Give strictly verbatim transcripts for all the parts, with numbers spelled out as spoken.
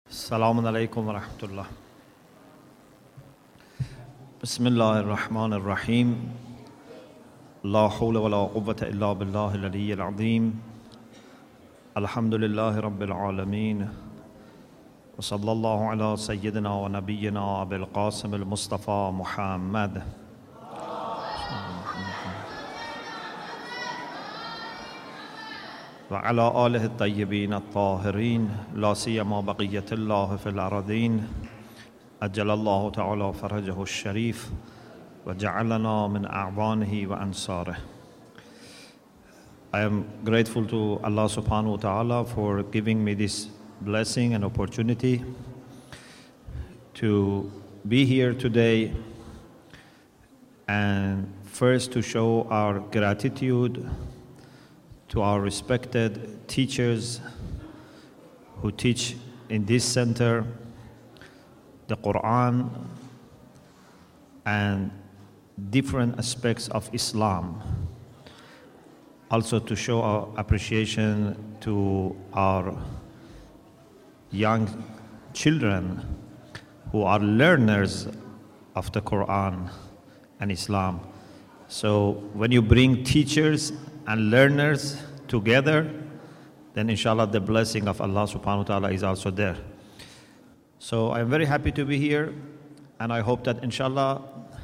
Assalamu alaikum wa rahmatullah. Bismillahir Rahmanir Rahim. La hawla wa la quwwata illa billahi al-aliyyil azim. Alhamdulillahi rabbil alameen. Wa sallallahu ala sayyidina wa nabiyyina Abil Qasim al-Mustafa Muhammad. وعلى آله الطيبين الطاهرين لا سيما بقية الله في الأرضين أجل الله تعالى فرجه الشريف وجعلنا من أعوانه وأنصاره. I am grateful to Allah subhanahu wa ta'ala for giving me this blessing and opportunity to be here today, and first to show our gratitude to our respected teachers who teach in this center the Quran and different aspects of Islam. Also to show our appreciation to our young children who are learners of the Quran and Islam. So when you bring teachers and learners together, then inshallah the blessing of Allah subhanahu wa ta'ala is also there. So I'm very happy to be here, and I hope that inshallah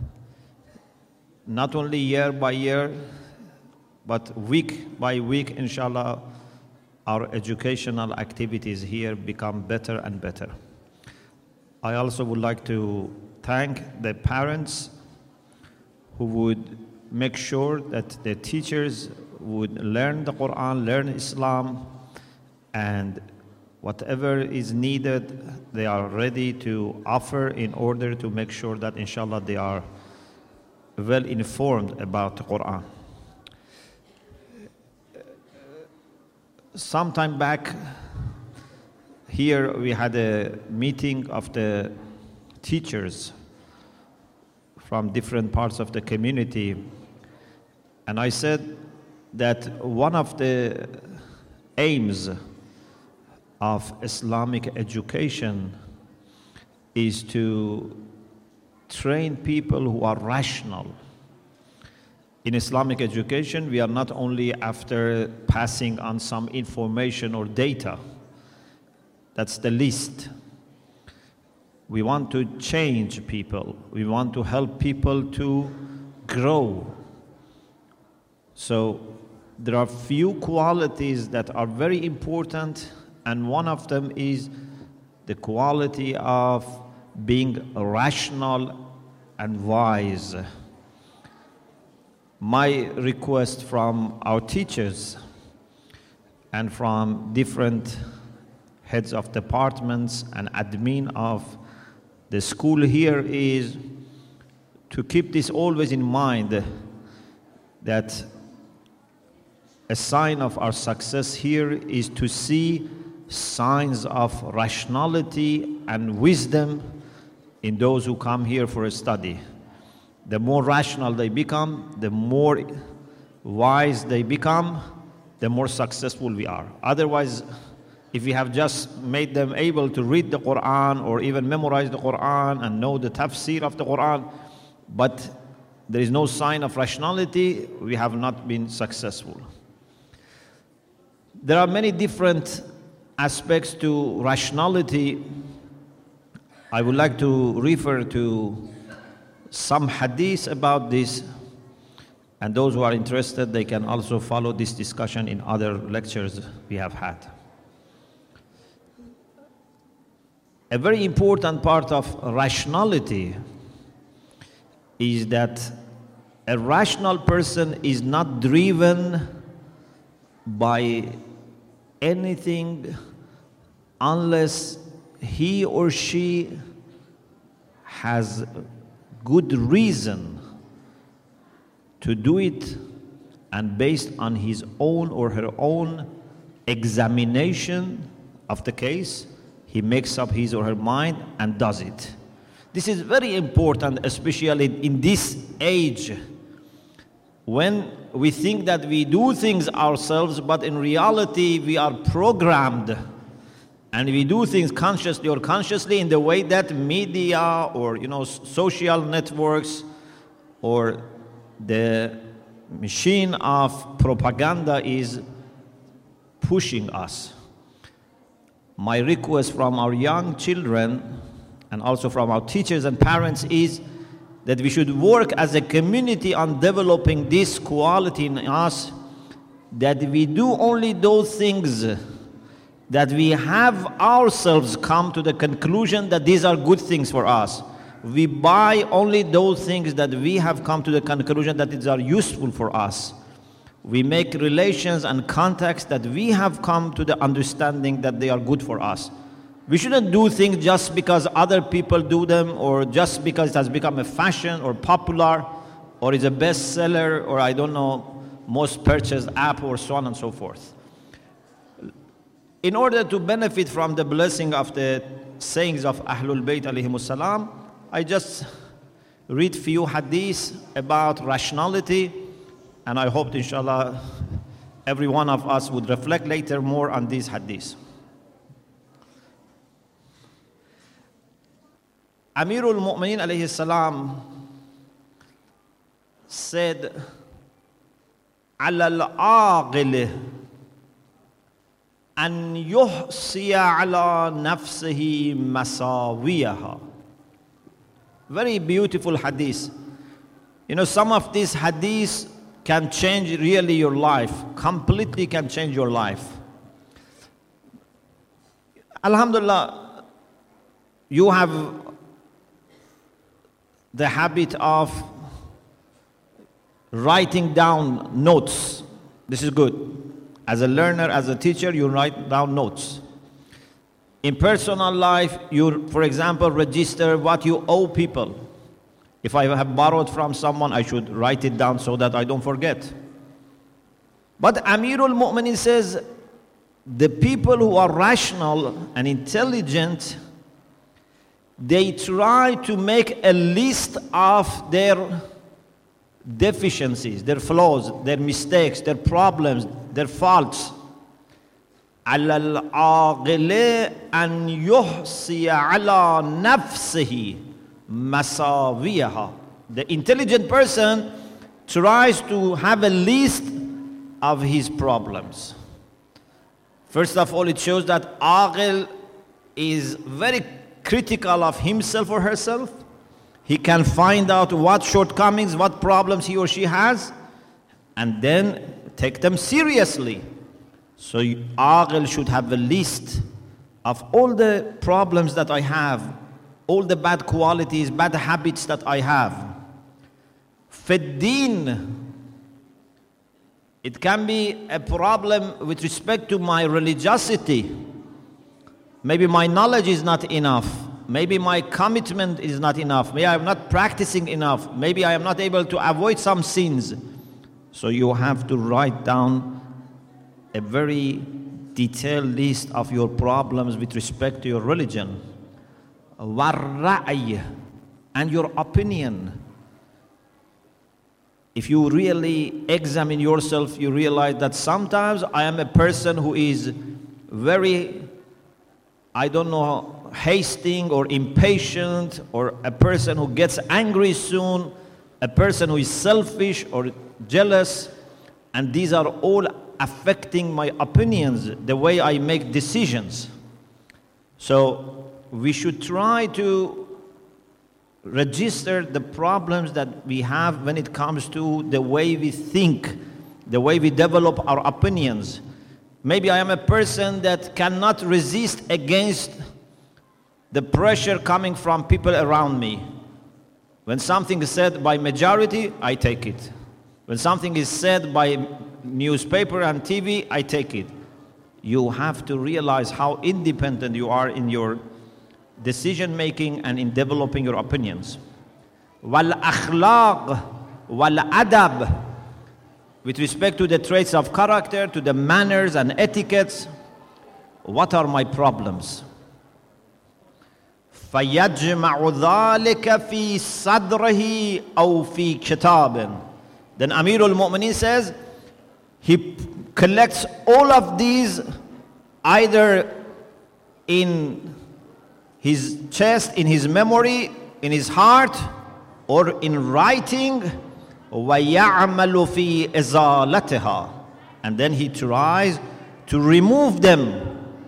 not only year by year but week by week, inshallah, our educational activities here become better and better. I also would like to thank the parents who would make sure that the teachers would learn the Quran, learn Islam, and whatever is needed, they are ready to offer in order to make sure that, inshallah, they are well informed about the Quran. Some time back, here we had a meeting of the teachers from different parts of the community, and I said that one of the aims of Islamic education is to train people who are rational. In Islamic education, we are not only after passing on some information or data. That's the least. We want to change people. We want to help people to grow. So there are few qualities that are very important, and one of them is the quality of being rational and wise. My request from our teachers and from different heads of departments and admin of the school here is to keep this always in mind, that a sign of our success here is to see signs of rationality and wisdom in those who come here for a study. The more rational they become, the more wise they become, the more successful we are. Otherwise, if we have just made them able to read the Quran or even memorize the Quran and know the tafsir of the Quran, but there is no sign of rationality, we have not been successful. There are many different aspects to rationality. I would like to refer to some hadith about this, and those who are interested, they can also follow this discussion in other lectures we have had. A very important part of rationality is that a rational person is not driven by anything unless he or she has good reason to do it, and based on his own or her own examination of the case, he makes up his or her mind and does it. This is very important, especially in this age when we think that we do things ourselves, but in reality we are programmed And we do things consciously or consciously in the way that media or, you know, social networks or the machine of propaganda is pushing us. My request from our young children and also from our teachers and parents is that we should work as a community on developing this quality in us, that we do only those things that we have ourselves come to the conclusion that these are good things for us. We buy only those things that we have come to the conclusion that these are useful for us. We make relations and contacts that we have come to the understanding that they are good for us. We shouldn't do things just because other people do them, or just because it has become a fashion or popular, or is a bestseller, or I don't know, most purchased app, or so on and so forth. In order to benefit from the blessing of the sayings of Ahlul Bayt alayhimus salam, I just read few hadiths about rationality, and I hope, inshallah, every one of us would reflect later more on these hadiths. Amirul Mu'mineen alayhi salam said, "Ala al-aqil an yuhsiya ala nafsihi masawiyaha." Very beautiful hadith. You know, some of these hadiths can change really your life, completely can change your life. Alhamdulillah, you have the habit of writing down notes. This is good. As a learner, as a teacher, you write down notes. In personal life, you, for example, register what you owe people. If I have borrowed from someone, I should write it down so that I don't forget. But Amirul Mu'mineen says, the people who are rational and intelligent, they try to make a list of their deficiencies, their flaws, their mistakes, their problems, their faults. على العاقل أن يحصي على نفسه مساويها. The intelligent person tries to have a list of his problems. First of all, it shows that aqil is very critical of himself or herself. He can find out what shortcomings, what problems he or she has, and then take them seriously. So aqil should have a list of all the problems that I have, all the bad qualities, bad habits that I have. Fiddin, it can be a problem with respect to my religiosity. Maybe my knowledge is not enough. Maybe my commitment is not enough. Maybe I am not practicing enough. Maybe I am not able to avoid some sins. So you have to write down a very detailed list of your problems with respect to your religion. Warra'i, and your opinion. If you really examine yourself, you realize that sometimes I am a person who is very, I don't know, hasting or impatient, or a person who gets angry soon, a person who is selfish or jealous, and these are all affecting my opinions, the way I make decisions. So we should try to register the problems that we have when it comes to the way we think, the way we develop our opinions. Maybe I am a person that cannot resist against the pressure coming from people around me. When something is said by majority, I take it. When something is said by newspaper and T V, I take it. You have to realize how independent you are in your decision making and in developing your opinions. Wal akhlaq wal adab, with respect to the traits of character, to the manners and etiquettes, what are my problems? فَيَجْمَعُ ذَلِكَ فِي صَدْرِهِ أَوْ فِي كِتَابٍ. Then Amirul Mu'mineen says, he collects all of these either in his chest, in his memory, in his heart, or in writing, وَيَعْمَلُ فِي إِزَالَتِهَا, and then he tries to remove them.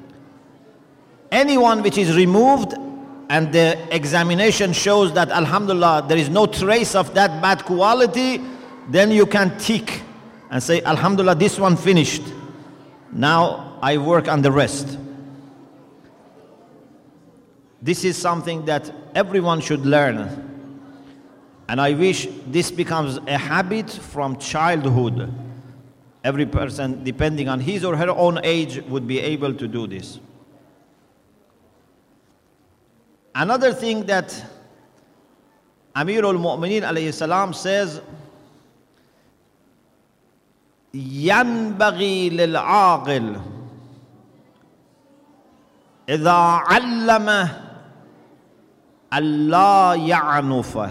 Anyone which is removed and the examination shows that, alhamdulillah, there is no trace of that bad quality, then you can tick and say, alhamdulillah, this one finished. Now I work on the rest. This is something that everyone should learn. And I wish this becomes a habit from childhood. Every person, depending on his or her own age, would be able to do this. Another thing that Amir al-Mu'mineen alayhi salam says, ينبغي للعاقل إذا علم ألا يعنف.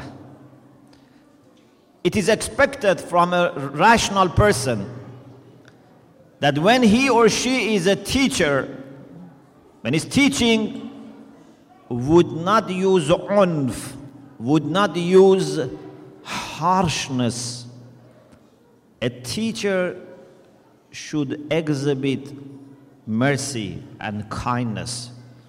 It is expected from a rational person that when he or she is a teacher, when he's teaching, would not use unf, would not use harshness. A teacher should exhibit mercy and kindness.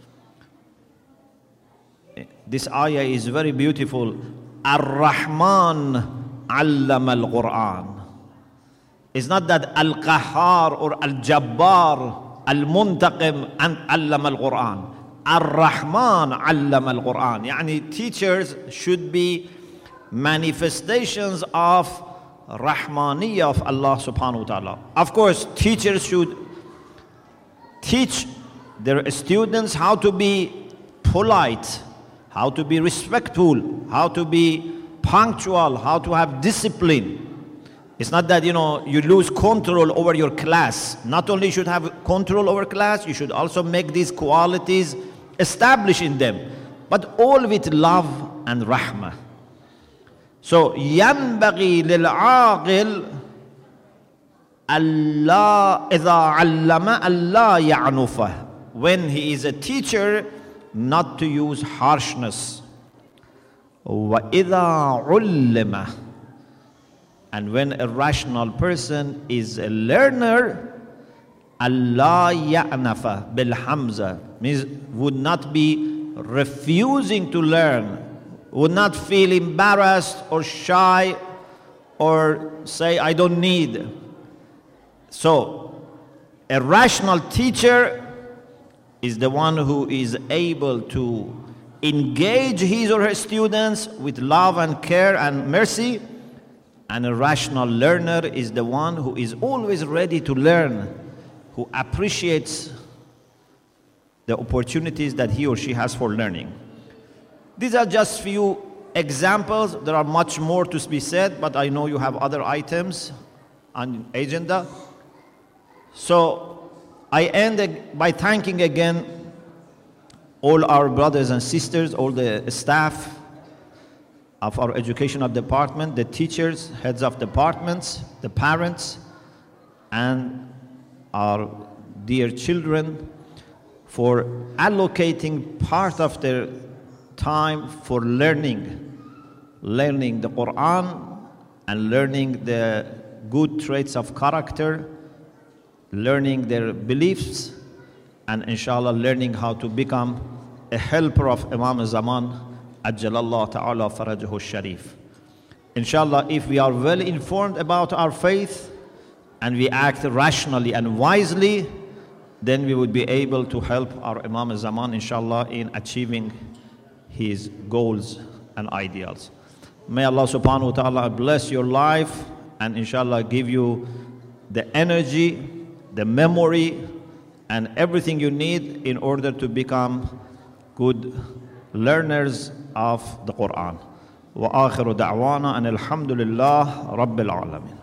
This ayah is very beautiful. Ar-Rahman allama al-Quran. It's not that Al-Qahhar or Al-Jabbar, Al-Muntaqim and allama al-Quran. Ar-Rahman allama al-Quran. Yani teachers should be manifestations of Rahmaniyya of Allah subhanahu wa ta'ala. Of course, teachers should teach their students how to be polite, how to be respectful, how to be punctual, how to have discipline. It's not that, you know, you lose control over your class. Not only should have control over class, you should also make these qualities established in them, but all with love and rahmah. So, ينبغي للعاقل ألا إذا علم ألا يعنفه. When he is a teacher, not to use harshness. وإذا علم. And when a rational person is a learner, ألا يعنف بالحمزة, means would not be refusing to learn, would not feel embarrassed or shy or say, I don't need. So, a rational teacher is the one who is able to engage his or her students with love and care and mercy. And a rational learner is the one who is always ready to learn, who appreciates the opportunities that he or she has for learning. These are just few examples. There are much more to be said, but I know you have other items on agenda. So I end by thanking again all our brothers and sisters, all the staff of our educational department, the teachers, heads of departments, the parents, and our dear children for allocating part of their time for learning, learning the Quran and learning the good traits of character, learning their beliefs, and inshallah learning how to become a helper of Imam Zaman, Ajjalallah Ta'ala Farajahu Sharif. Inshallah, if we are well informed about our faith and we act rationally and wisely, then we would be able to help our Imam Zaman, inshallah, in achieving his goals and ideals. May Allah subhanahu wa ta'ala bless your life and inshallah give you the energy, the memory, and everything you need in order to become good learners of the Quran. Wa akhiru da'wana and alhamdulillah rabbil alamin.